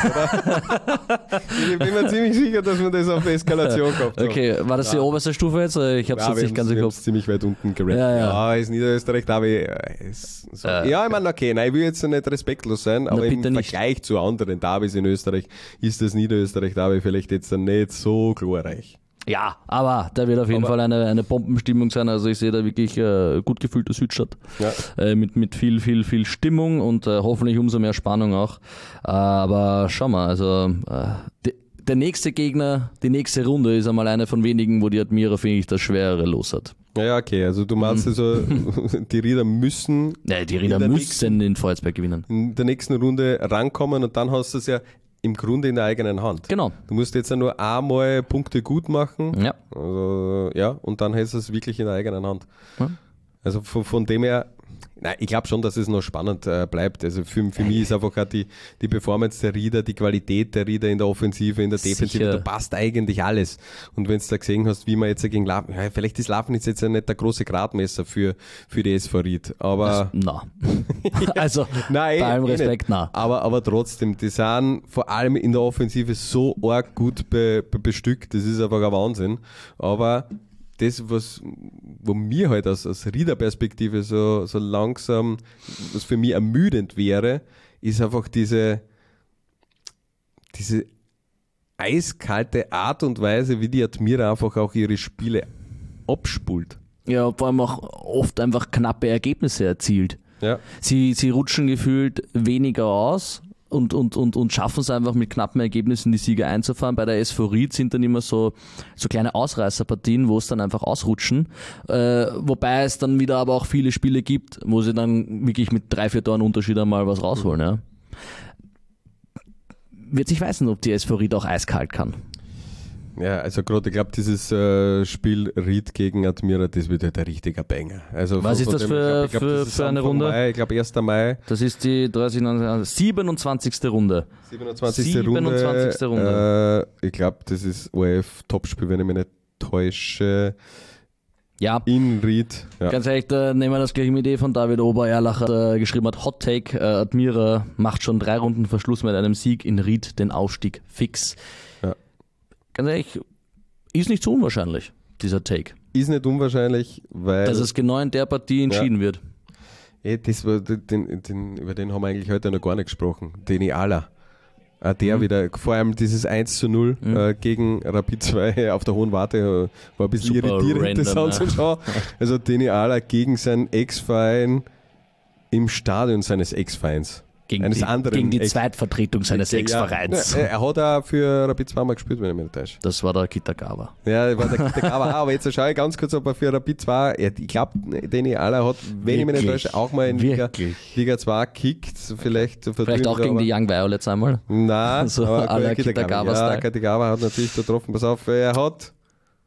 oder? Ich bin mir ziemlich sicher, dass wir das auf Eskalation gehabt haben. Okay, war das die ja. oberste Stufe jetzt? Ich habe es ja, jetzt nicht ganz im Kopf. Kopf. Ziemlich weit unten gerankt. Ja, ja. ja, ist Niederösterreich, da ist so. äh, Ja, ich meine, okay, nein, ich will jetzt nicht respektlos sein, aber im Vergleich nicht. zu anderen Derbys in Österreich ist das Niederösterreich-Derby vielleicht jetzt dann nicht so glorreich. Ja, aber da wird auf jeden aber Fall eine, eine Bombenstimmung sein. Also ich sehe da wirklich äh, gut gefüllte Südstadt ja. äh, mit, mit viel, viel, viel Stimmung und äh, hoffentlich umso mehr Spannung auch. Äh, aber schau mal, also äh, de, der nächste Gegner, die nächste Runde ist einmal eine von wenigen, wo die Admira, finde ich, das schwerere Los hat. Ja, okay, also du meinst also, die Rieder müssen... Ja, die Rieder müssen nächsten, in Vorarlberg gewinnen. In der nächsten Runde rankommen und dann hast du es ja im Grunde in der eigenen Hand. Genau. Du musst jetzt ja nur einmal Punkte gut machen. Ja. Also, ja, und dann hast du es wirklich in der eigenen Hand. Ja. Also von, von dem her, nein, ich glaube schon, dass es noch spannend äh, bleibt. Also für, für mich ist einfach auch die, die Performance der Rieder, die Qualität der Rieder in der Offensive, in der Defensive, da passt eigentlich alles. Und wenn du da gesehen hast, wie man jetzt gegen Lafnitz, ja, vielleicht ist Lafnitz jetzt ja nicht der große Gradmesser für, für die S V Ried, aber... Na. Also, nein, bei allem eh Respekt, na. Aber, aber trotzdem, die sind vor allem in der Offensive so arg gut be, be, bestückt, das ist einfach ein Wahnsinn. Aber das, was wo mir halt aus, aus Rieder-Perspektive so, so langsam, was für mich ermüdend wäre, ist einfach diese, diese eiskalte Art und Weise, wie die Admira einfach auch ihre Spiele abspult. Ja, vor allem auch oft einfach knappe Ergebnisse erzielt. Ja. Sie, sie rutschen gefühlt weniger aus und, und, und, und schaffen es einfach mit knappen Ergebnissen die Sieger einzufahren. Bei der S V Ried sind dann immer so, so kleine Ausreißerpartien, wo es dann einfach ausrutschen. Äh, wobei es dann wieder aber auch viele Spiele gibt, wo sie dann wirklich mit drei, vier Toren Unterschied einmal was rausholen. Ja. Wird sich weisen, ob die S V Ried auch eiskalt kann. Ja, also gerade, ich glaube, dieses äh, Spiel Ried gegen Admira, das wird halt ein richtiger Banger. Also was von, ist das dem, für, ich glaub, für, das ist für eine Runde? Mai, ich glaube, erster Mai. Das ist die dreißig, siebenundzwanzigste Runde. siebenundzwanzigste siebenundzwanzigste Runde. Runde. Äh, ich glaube, das ist O R F-Topspiel, wenn ich mich nicht täusche. Ja. In Ried. Ja. Ganz ehrlich, da nehmen wir das gleich mit Idee von David Obererlacher, der geschrieben hat, Hot Take, äh, Admira macht schon drei Runden Verschluss mit einem Sieg in Ried, den Aufstieg fix. Ja. Ganz ehrlich, ist nicht so unwahrscheinlich, dieser Take. Ist nicht unwahrscheinlich, weil... Dass es genau in der Partie entschieden ja. wird. Ey, das war, den, den, über den haben wir eigentlich heute noch gar nicht gesprochen. Deni Ala. Auch der mhm. wieder, vor allem dieses eins zu null mhm. äh, gegen Rapid zwei auf der Hohen Warte äh, war ein bisschen Super irritierend, das random, anzuschauen. Ja. Also Deni Ala gegen seinen Ex-Verein im Stadion seines Ex-Vereins. Gegen eines die, anderen gegen die Ex- Zweitvertretung seines ja, Ex-Vereins. Ja, er hat auch für Rapid zweimal gespielt, wenn ich mich nicht täusche. Das war der Kitagawa. Ja, war der Kitagawa auch, aber jetzt schaue ich ganz kurz, ob er für Rapid zwei, ja, ich glaube, Deni Ala hat, wenn ich mich nicht täusche, auch mal in Liga, Liga zwei gekickt. Vielleicht, vielleicht auch gegen die Young Violets einmal? Nein, so aber aller Kitagawa. Ja, Kitagawa hat natürlich getroffen. Pass auf, er hat...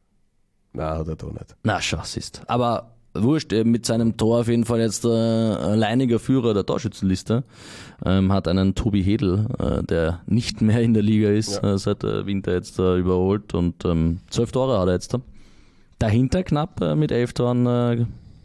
Nein, hat er doch nicht. Na, schau, siehst. Aber... Wurscht, mit seinem Tor auf jeden Fall jetzt äh, alleiniger Führer der Torschützenliste, ähm, hat einen Tobi Hedl, äh, der nicht mehr in der Liga ist, ja. äh, seit der Winter jetzt äh, überholt und ähm, zwölf Tore hat er jetzt da. Dahinter knapp äh, mit elf Toren äh,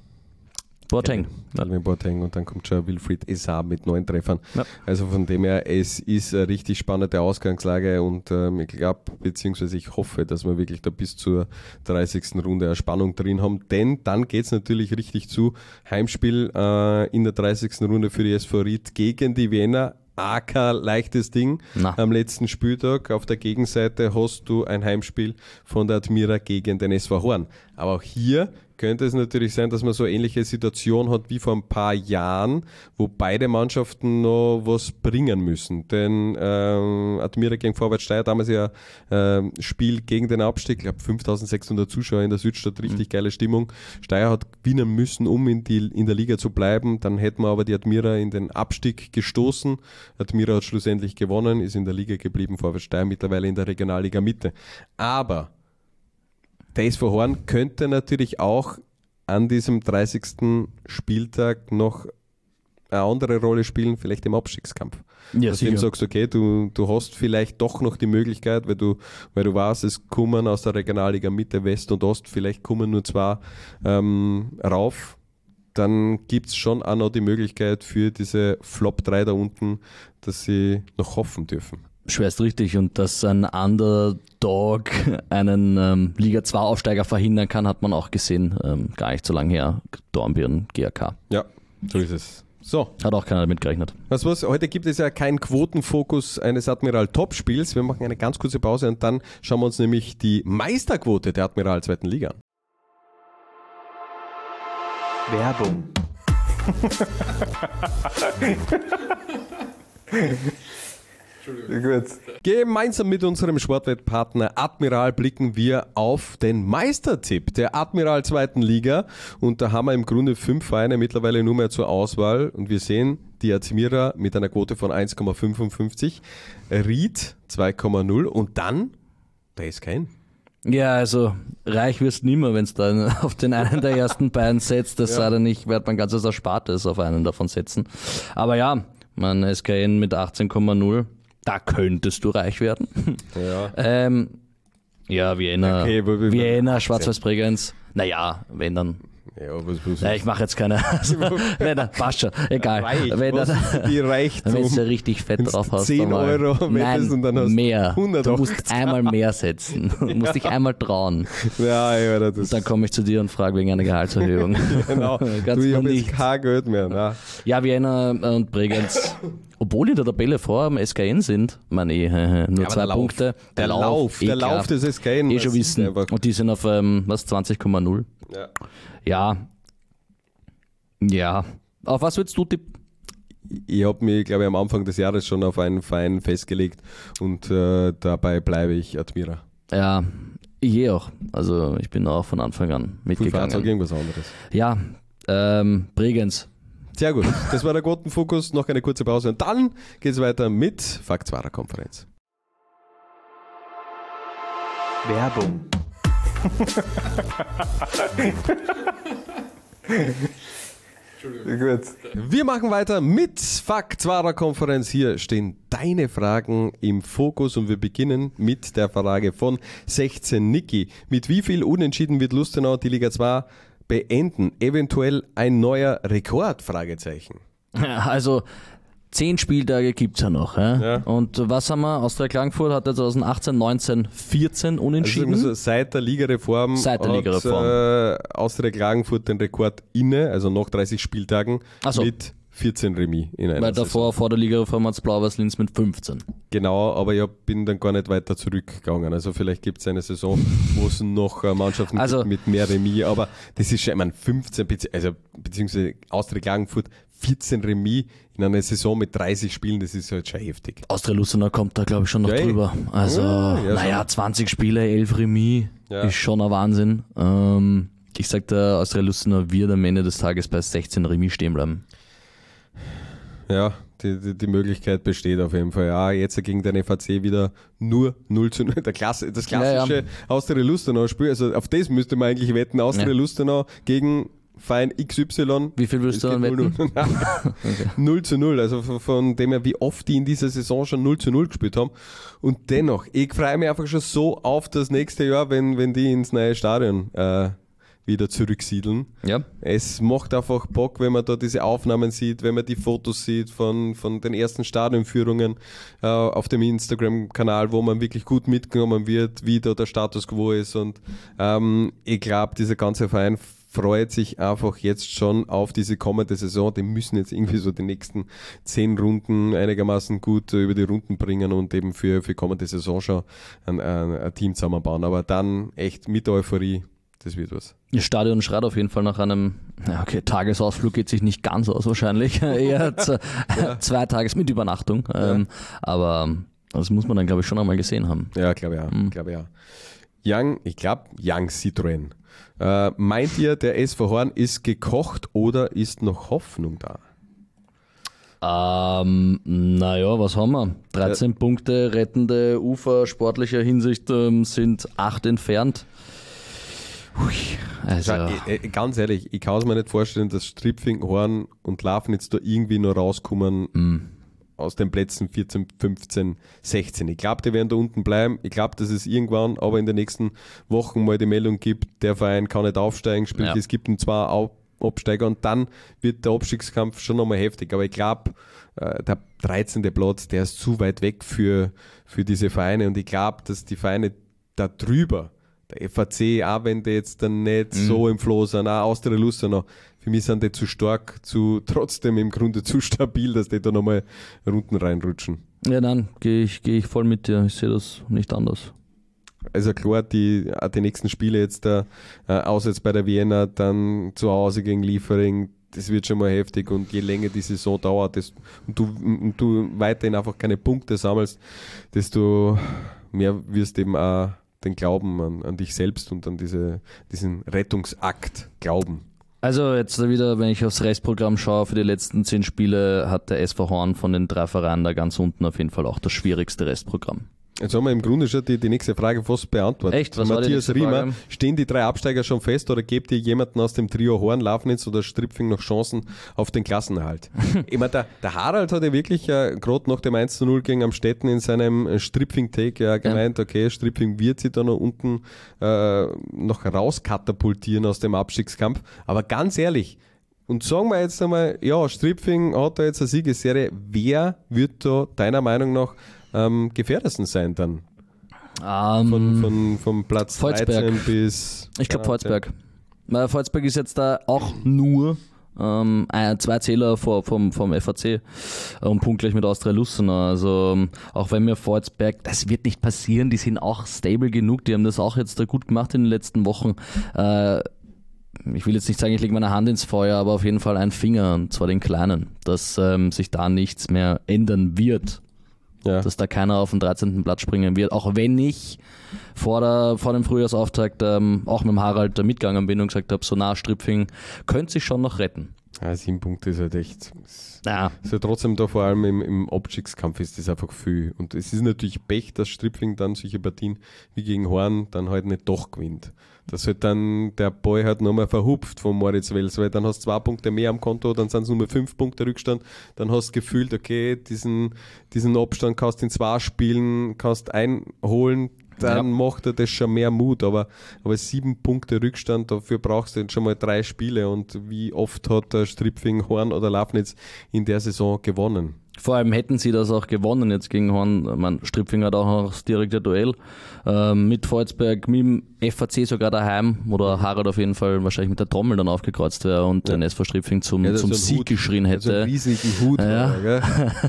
Boateng. Ja. Boateng und dann kommt schon Wilfried Esa mit neun Treffern. Ja. Also von dem her, es ist eine richtig spannende Ausgangslage und ähm, ich glaube, beziehungsweise ich hoffe, dass wir wirklich da bis zur dreißigsten Runde eine Spannung drin haben, denn dann geht es natürlich richtig zu. Heimspiel äh, in der dreißigsten Runde für die S V Ried gegen die Wiener. A K leichtes Ding. Na. Am letzten Spieltag auf der Gegenseite hast du ein Heimspiel von der Admira gegen den S V Horn. Aber auch hier könnte es natürlich sein, dass man so eine ähnliche Situation hat wie vor ein paar Jahren, wo beide Mannschaften noch was bringen müssen. Denn ähm, Admira gegen Vorwärts Steyr, damals ja äh, Spiel gegen den Abstieg, ich glaube fünftausendsechshundert Zuschauer in der Südstadt, richtig mhm. geile Stimmung. Steyr hat gewinnen müssen, um in, die, in der Liga zu bleiben. Dann hätten wir aber die Admira in den Abstieg gestoßen. Admira hat schlussendlich gewonnen, ist in der Liga geblieben, Vorwärts Steyr mittlerweile in der Regionalliga Mitte. Aber der S V Horn könnte natürlich auch an diesem dreißigsten Spieltag noch eine andere Rolle spielen, vielleicht im Abstiegskampf. Ja, dass sicher. Du sagst, okay, du, du hast vielleicht doch noch die Möglichkeit, weil du, weil du weißt, es kommen aus der Regionalliga Mitte, West und Ost, vielleicht kommen nur zwei ähm, rauf, dann gibt es schon auch noch die Möglichkeit für diese Flop drei da unten, dass sie noch hoffen dürfen. Schwerst richtig, und dass ein Underdog einen ähm, Liga zwei Aufsteiger verhindern kann, hat man auch gesehen, ähm, gar nicht so lange her, Dornbirn, G A K. Ja, so ist es. So. Hat auch keiner damit gerechnet. Was was? Heute gibt es ja keinen Quotenfokus eines Admiral Top-Spiels. Wir machen eine ganz kurze Pause und dann schauen wir uns nämlich die Meisterquote der Admiral zweiten Liga an. Werbung. Gut. Gemeinsam mit unserem Sportwettpartner Admiral blicken wir auf den Meistertipp der Admiral zweiten Liga, und da haben wir im Grunde fünf Vereine mittlerweile nur mehr zur Auswahl, und wir sehen die Admira mit einer Quote von eins Komma fünfundfünfzig, Ried zwei Komma null und dann der S K N. Ja, also reich wirst du nimmer, wenn es dann auf den einen der ersten beiden setzt, das ja. sei denn, ich werde mein ganzes Erspartes auf einen davon setzen. Aber ja, mein S K N mit achtzehn Komma null, da könntest du reich werden. Ja, ähm, ja Vienna, okay, Vienna, Schwarz-Weiß-Bregenz, naja, wenn dann. Ja, was, was naja, ich mache jetzt keine. Also, wenn dann, passt schon, egal. Reich, wenn dann, die Reichtum. Wenn du richtig fett drauf hast. zehn Euro nein, und dann hast mehr. hundert du musst einmal mehr setzen. Du musst dich einmal trauen. Ja, ja, das und dann komme ich zu dir und frage wegen einer Gehaltserhöhung. Genau. Ganz du, ich habe jetzt kein Geld mehr. Na. Ja, Vienna und Bregenz, obwohl in der Tabelle vor dem S K N sind, meine ich, nur ja, zwei der Punkte. Lauf, der Lauf, Lauf der Lauf des S K N. Eh schon wissen. Und die sind auf ähm, was zwanzig Komma null. Ja. Ja. Ja. Auf was würdest du tippen? Ich habe mich, glaube ich, am Anfang des Jahres schon auf einen Verein festgelegt, und äh, dabei bleibe ich Admira. Ja, ich eh auch. Also ich bin auch von Anfang an mitgegangen. Fünf irgendwas anderes. Ja, ähm, Bregenz. Sehr gut. Das war der Quotenfokus. Noch eine kurze Pause und dann geht es weiter mit Faktswarer Konferenz. Werbung. Gut. Wir machen weiter mit Faktswarer Konferenz. Hier stehen deine Fragen im Fokus und wir beginnen mit der Frage von sechzehn Niki. Mit wie viel Unentschieden wird Lustenau die Liga zwei beenden? Eventuell ein neuer Rekord? Fragezeichen. Also zehn Spieltage gibt es ja noch. Ja? Ja. Und was haben wir? Austria Klagenfurt hatte zwanzig achtzehn, neunzehn, vierzehn Unentschieden. Also seit der Ligareform seit der Ligareform. hat äh, Austria Klagenfurt den Rekord inne, also nach dreißig Spieltagen so. mit vierzehn Remis in einer Weil davor, Saison. vor der Ligareform hat es Blau-Weiß-Linz mit fünfzehn. Genau, aber ich bin dann gar nicht weiter zurückgegangen. Also vielleicht gibt es eine Saison, wo es noch äh, Mannschaften also, gibt mit mehr Remis, aber das ist schon, ich meine, fünfzehn, also beziehungsweise Austria Klagenfurt vierzehn Remis in einer Saison mit dreißig Spielen, das ist halt schon heftig. Austria Lustenau kommt da, glaube ich, schon noch ja, drüber. Also, ja, ja, naja, zwanzig Spiele, elf Remis, ja. ist schon ein Wahnsinn. Ähm, ich sag, der Austria Lustenau wird am Ende des Tages bei sechzehn Remis stehen bleiben. Ja, die, die, die Möglichkeit besteht auf jeden Fall. Ja, jetzt gegen den F A C wieder nur null zu null. Der Klasse, das klassische ja, ja. Austria Lustenau-Spiel, also auf das müsste man eigentlich wetten. Austria ja. Lustenau gegen Verein X Y. Wie viel würdest du dann wetten? Okay. null zu null, also von, von dem her, wie oft die in dieser Saison schon null zu null gespielt haben. Und dennoch, ich freue mich einfach schon so auf das nächste Jahr, wenn, wenn die ins neue Stadion äh, wieder zurücksiedeln. Ja. Es macht einfach Bock, wenn man da diese Aufnahmen sieht, wenn man die Fotos sieht von, von den ersten Stadionführungen äh, auf dem Instagram-Kanal, wo man wirklich gut mitgenommen wird, wie da der Status quo ist. Und ähm, ich glaube, dieser ganze Verein freut sich einfach jetzt schon auf diese kommende Saison. Die müssen jetzt irgendwie so die nächsten zehn Runden einigermaßen gut über die Runden bringen und eben für, für kommende Saison schon ein, ein, ein Team zusammenbauen. Aber dann echt mit Euphorie, das wird was. Das Stadion schreit auf jeden Fall nach einem, ja okay, Tagesausflug geht sich nicht ganz aus wahrscheinlich, eher z- ja. zwei Tages mit Übernachtung, ja. ähm, aber das muss man dann glaube ich schon einmal gesehen haben. Ja, glaube ja, Mhm. glaube ja. Young, ich glaube Young Citroën. Äh, meint ihr, der S V Horn ist gekocht oder ist noch Hoffnung da? Ähm, naja, was haben wir? dreizehn ja. Punkte, rettende Ufer sportlicher Hinsicht ähm, sind acht entfernt. Ui, also. Ja, äh, ganz ehrlich, ich kann es mir nicht vorstellen, dass Stripfing, Horn und Lafnitz da irgendwie noch rauskommen mm. aus den Plätzen vierzehn, fünfzehn, sechzehn. Ich glaube, die werden da unten bleiben. Ich glaube, dass es irgendwann aber in den nächsten Wochen mal die Meldung gibt, der Verein kann nicht aufsteigen, sprich ja. es gibt einen zwei Au- Absteiger und dann wird der Abstiegskampf schon nochmal heftig. Aber ich glaube, äh, der dreizehnte Platz, der ist zu weit weg für, für diese Vereine und ich glaube, dass die Vereine da drüber, der F A C, auch wenn die jetzt dann nicht mhm. so im Flow sind, auch Austria Luzern, für mich sind die zu stark, zu trotzdem im Grunde zu stabil, dass die da nochmal Runden reinrutschen. Ja, nein, gehe ich, geh ich voll mit dir. Ich sehe das nicht anders. Also klar, die, auch die nächsten Spiele jetzt da, äh, außer jetzt bei der Vienna, dann zu Hause gegen Liefering, das wird schon mal heftig und je länger die Saison dauert das, und, du, und du weiterhin einfach keine Punkte sammelst, desto mehr wirst eben auch den Glauben an, an dich selbst und an diese, diesen Rettungsakt glauben. Also jetzt wieder, wenn ich aufs Restprogramm schaue, für die letzten zehn Spiele hat der S V Horn von den drei Vereinen da ganz unten auf jeden Fall auch das schwierigste Restprogramm. Jetzt haben wir im Grunde schon die, die nächste Frage fast beantwortet. Echt? Was Matthias war die nächste Riemer, Frage? stehen die drei Absteiger schon fest oder gebt ihr jemanden aus dem Trio Horn, Lafnitz oder Stripfing noch Chancen auf den Klassenerhalt? Ich meine, der, der Harald hat ja wirklich äh, gerade nach dem eins zu null gegen Amstetten in seinem äh, Stripfing-Take ja gemeint, ja. okay, Stripfing wird sich da noch unten äh, noch rauskatapultieren aus dem Abstiegskampf. Aber ganz ehrlich, und sagen wir jetzt einmal, ja, Stripfing hat da jetzt eine Siegesserie. Wer wird da deiner Meinung nach am gefährdesten sein dann? Um, von, von, vom Platz Volzberg. dreizehn bis... Ich glaube Volzberg. Weil Volzberg ist jetzt da auch nur ähm, ein, zwei Zähler vor, vom, vom F A C und punktgleich mit Austria Luzern. Also auch wenn mir Volzberg, das wird nicht passieren, die sind auch stable genug, die haben das auch jetzt da gut gemacht in den letzten Wochen. Äh, ich will jetzt nicht sagen, ich lege meine Hand ins Feuer, aber auf jeden Fall einen Finger, und zwar den kleinen, dass ähm, sich da nichts mehr ändern wird. Ja. Dass da keiner auf den dreizehnten Platz springen wird, auch wenn ich vor, der, vor dem Frühjahrsauftakt ähm, auch mit dem Harald da mitgegangen bin und gesagt habe, so nah Stripfing könnte sich schon noch retten. Ja, sieben Punkte ist halt echt. Ja. Ist ja trotzdem da vor allem im, im Abstiegskampf ist das einfach viel. Und es ist natürlich Pech, dass Stripfing dann solche Partien wie gegen Horn dann halt nicht doch gewinnt. Dass halt dann der Ball halt nochmal verhupft von Moritz Wels, weil dann hast du zwei Punkte mehr am Konto, dann sind es nur mehr fünf Punkte Rückstand, dann hast du gefühlt, okay, diesen, diesen Abstand kannst du in zwei Spielen kannst einholen, dann ja. macht er das schon mehr Mut, aber, aber sieben Punkte Rückstand, dafür brauchst du jetzt schon mal drei Spiele und wie oft hat der Stripfing, Horn oder Lafnitz in der Saison gewonnen? Vor allem hätten sie das auch gewonnen jetzt gegen Horn. Man, Stripfing hat auch noch das direkte Duell ähm, mit Volzberg, mit dem F A C sogar daheim, oder Harald auf jeden Fall wahrscheinlich mit der Trommel dann aufgekreuzt wäre und ja. den S V Stripfing zum, ja, zum so Sieg Hut, geschrien hätte. So einen riesigen Hut. Ja. War,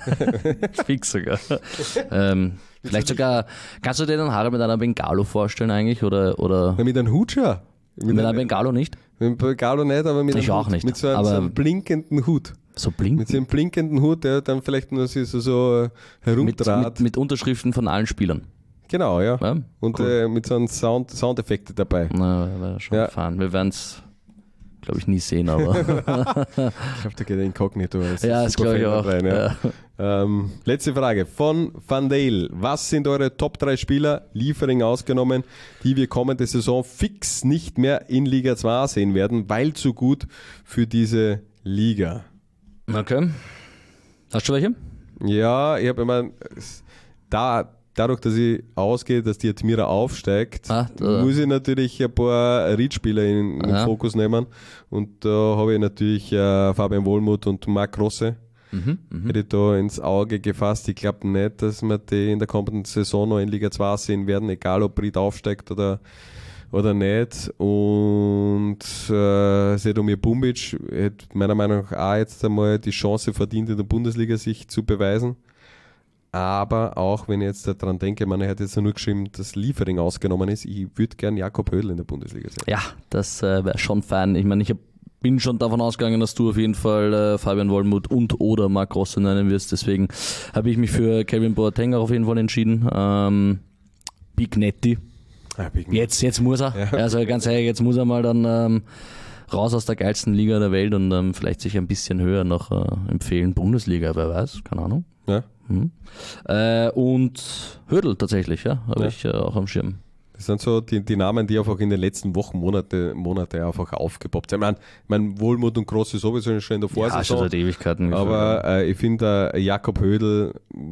Fix sogar. ähm, vielleicht sogar, kannst du dir den Harald mit einer Bengalo vorstellen eigentlich? Oder, oder ja, mit einem Hut schon. Mit, mit einer Bengalo nicht? Mit einem Bengalo nicht, aber mit einem ich Hut. auch nicht. Mit so einem, aber so einem blinkenden Hut. So blinkend? Mit so einem blinkenden Hut, der dann vielleicht nur so, so herumtrat. Mit, mit, mit Unterschriften von allen Spielern. Genau, ja. ja und cool. äh, mit so einem Sound, Soundeffekte dabei. Na, wäre schon ja. fahren. Wir werden es, glaube ich, nie sehen, aber. Ich glaube, da geht er inkognito. Das ja, das glaube ich auch. Rein, ja. Ja. Ähm, letzte Frage von Van Dale. Was sind eure Top drei Spieler, Liefering ausgenommen, die wir kommende Saison fix nicht mehr in Liga zwei sehen werden, weil zu gut für diese Liga? Okay. Hast du welche? Ja, ich habe immer da, dadurch, dass ich ausgehe, dass die Admira aufsteigt, ah, muss ich natürlich ein paar Riedspieler in, in den Fokus nehmen. Und da habe ich natürlich äh, Fabian Wohlmuth und Marc Grosse. Mhm, mh. Hätte ich da ins Auge gefasst. Ich glaube nicht, dass wir die in der kommenden Saison noch in Liga zwei sehen werden, egal ob Ried aufsteigt oder oder nicht. Und äh, Sedomir Bumbic hätte meiner Meinung nach auch jetzt einmal die Chance verdient, in der Bundesliga sich zu beweisen. aber auch, wenn ich jetzt daran denke, man hat jetzt nur geschrieben, dass Liefering ausgenommen ist, ich würde gern Jakob Hödl in der Bundesliga sehen. Ja, das äh, wäre schon fein. Ich meine, ich bin schon davon ausgegangen, dass du auf jeden Fall äh, Fabian Wollmuth und oder Marc Rosse nennen wirst, deswegen habe ich mich für Kevin Boateng auch auf jeden Fall entschieden. Ähm, Big Netty. Ja, Big jetzt, jetzt muss er. Ja. Also ganz ehrlich, jetzt muss er mal dann ähm, raus aus der geilsten Liga der Welt und ähm, vielleicht sich ein bisschen höher noch äh, empfehlen. Bundesliga, wer weiß, keine Ahnung. Ja. Mhm. Äh, und Hödl tatsächlich, ja, habe ja. ich äh, auch am Schirm. Das sind so die, die Namen, die einfach in den letzten Wochen, Monate, Monate einfach aufgepoppt sind. Ich meine, ich mein, Wohlmuth und Groß ist sowieso schon in der Vorsaison. Ja, schon seit Ewigkeiten. Aber äh, ich finde, äh, Jakob Hödl,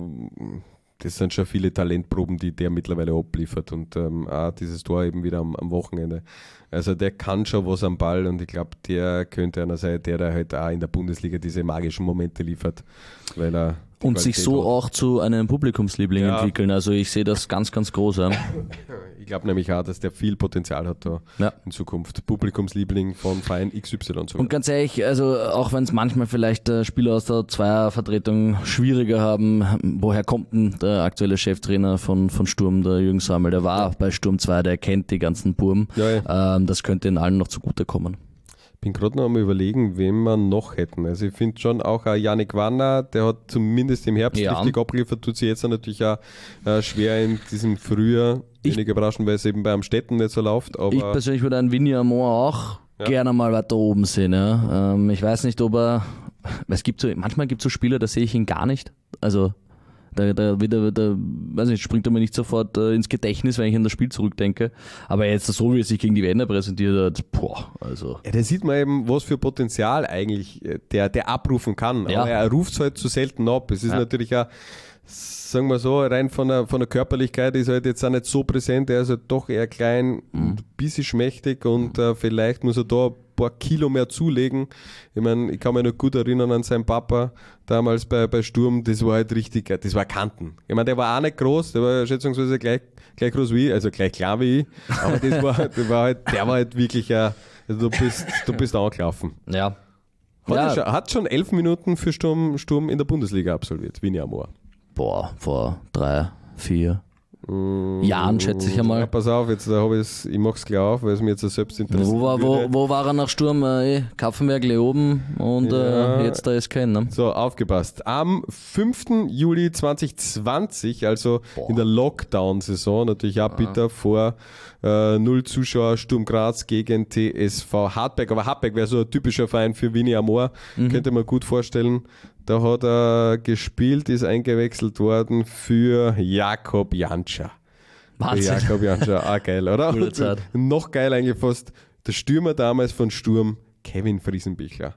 das sind schon viele Talentproben, die der mittlerweile abliefert. Und ähm, auch dieses Tor eben wieder am, am Wochenende. Also der kann schon was am Ball und ich glaube, der könnte einer sein, der da halt auch in der Bundesliga diese magischen Momente liefert, weil er und sich so hat. auch zu einem Publikumsliebling ja. entwickeln. Also ich sehe das ganz, ganz groß. Ja. Ich glaube nämlich auch, dass der viel Potenzial hat da ja. in Zukunft. Publikumsliebling von Verein X Y. Und ganz ehrlich, also auch wenn es manchmal vielleicht äh, Spieler aus der Zweiervertretung schwieriger haben, woher kommt denn der aktuelle Cheftrainer von, von Sturm, der Jürgen Sammel? Der war ja. bei Sturm zwei, der kennt die ganzen Burm. Ja, ja. Ähm, das könnte in allen noch zugutekommen. Ich bin gerade noch am Überlegen, wen wir noch hätten. Also ich finde schon auch ein Yannick Wanner, der hat zumindest im Herbst ja. richtig abgeliefert, tut sich jetzt natürlich auch äh, schwer in diesem Frühjahr. Ich, wenig überraschend, weil es eben bei Amstetten nicht so läuft. Aber ich persönlich würde einen Vinny Amor auch ja. gerne mal weiter oben sehen. Ja. Ähm, ich weiß nicht, ob er, es gibt so, manchmal gibt es so Spieler, da sehe ich ihn gar nicht. Also Da, da, wieder, da weiß nicht, springt er mir nicht sofort äh, ins Gedächtnis, wenn ich an das Spiel zurückdenke. Aber jetzt so, wie er sich gegen die Wender präsentiert hat, boah, also. Ja, da sieht man eben, was für Potenzial eigentlich der, der abrufen kann. Ja. Aber er ruft es halt zu selten ab. Es ist ja. natürlich auch, sagen wir so, rein von der, von der Körperlichkeit ist er halt jetzt auch nicht so präsent. Er ist halt doch eher klein, mhm. ein bisschen schmächtig und äh, vielleicht muss er da ein paar Kilo mehr zulegen. Ich meine, ich kann mich noch gut erinnern an seinen Papa damals bei, bei Sturm, das war halt richtig, das war Kanten. Ich meine, der war auch nicht groß, der war schätzungsweise gleich, gleich groß wie ich, also gleich klar wie ich, aber das war, das war halt, der war halt wirklich, ein, also du bist, du bist angelaufen. Ja. Hat, ja. Schon, hat schon elf Minuten für Sturm, Sturm in der Bundesliga absolviert, Vinny Amor. Boah, vor drei, vier mm, Jahren, schätze ich einmal. Ja, pass auf, jetzt da habe ich's, ich mache es gleich auf, weil es mir jetzt selbst interessiert. Wo war, wo, wo war er nach Sturm? Äh, Kapfenberg, Leoben und ja. äh, jetzt der S K N. Ne? So, aufgepasst. Am fünften Juli zwanzig zwanzig, also Boah. in der Lockdown-Saison, natürlich auch bitter, vor äh, null Zuschauer, Sturm Graz gegen T S V Hartberg. Aber Hartberg wäre so ein typischer Verein für Vinny Amor, mhm. könnte man gut vorstellen. Da hat er gespielt, ist eingewechselt worden für Jakob Jantscher. Wahnsinn. Für Jakob Jantscher, ah geil, oder? Coole Zeit. Noch geil eigentlich fast, der Stürmer damals von Sturm, Kevin Friesenbichler.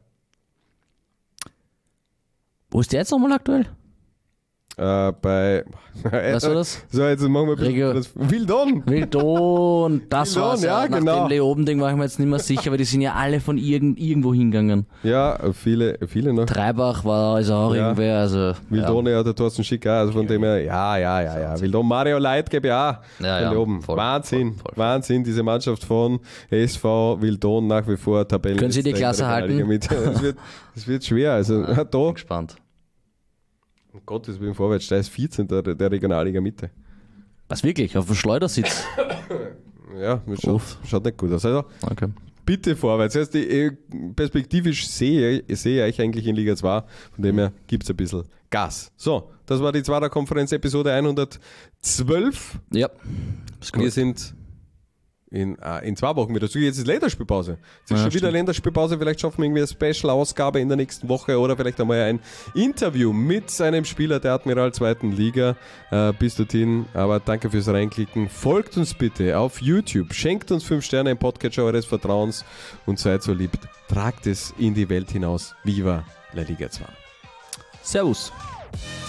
Wo ist der jetzt nochmal aktuell? Äh, bei. Weißt du das? So, jetzt machen wir ein Regio- das. Wildon! Wildon, das Wildon, war's. ja, Ja, nach genau. dem Leoben-Ding war ich mir jetzt nicht mehr sicher, weil die sind ja alle von irgend, irgendwo hingegangen. Ja, viele, viele noch. Treibach war also auch Ja. irgendwer. Also, Wildon, ja, der Thorsten Schick, auch, also von dem her, ja, ja, ja, ja. Wildon, Mario Leitgeb, ja. Ja, von ja, Leoben. voll, Wahnsinn, voll, voll. Wahnsinn, diese Mannschaft von S V Wildon nach wie vor Tabellen. Können Sie die Klasse halten? Das wird, das wird schwer, also Ja, da. bin gespannt. Um Gottes Willen, vorwärts, da ist vierzehnter der, der Regionalliga Mitte. Was wirklich? Auf dem Schleudersitz? Ja, das schaut, schaut nicht gut aus. Also, Okay. bitte vorwärts. Das heißt, ich, perspektivisch sehe, sehe ich eigentlich in Liga zwei, von dem her gibt es ein bisschen Gas. So, das war die Zwarer Konferenz Episode hundertzwölf. Ja. Wir sind in, äh, in zwei Wochen wieder zurück. Jetzt ist Länderspielpause. Jetzt ist Ja, schon stimmt. wieder Länderspielpause. Vielleicht schaffen wir irgendwie eine Special-Ausgabe in der nächsten Woche oder vielleicht einmal ein Interview mit einem Spieler der Admiral zweiten Liga. Äh, bis dorthin. Aber danke fürs Reinklicken. Folgt uns bitte auf YouTube. Schenkt uns fünf Sterne im Podcatcher eures Vertrauens und seid so lieb. Tragt es in die Welt hinaus. Viva la Liga zwei. Servus.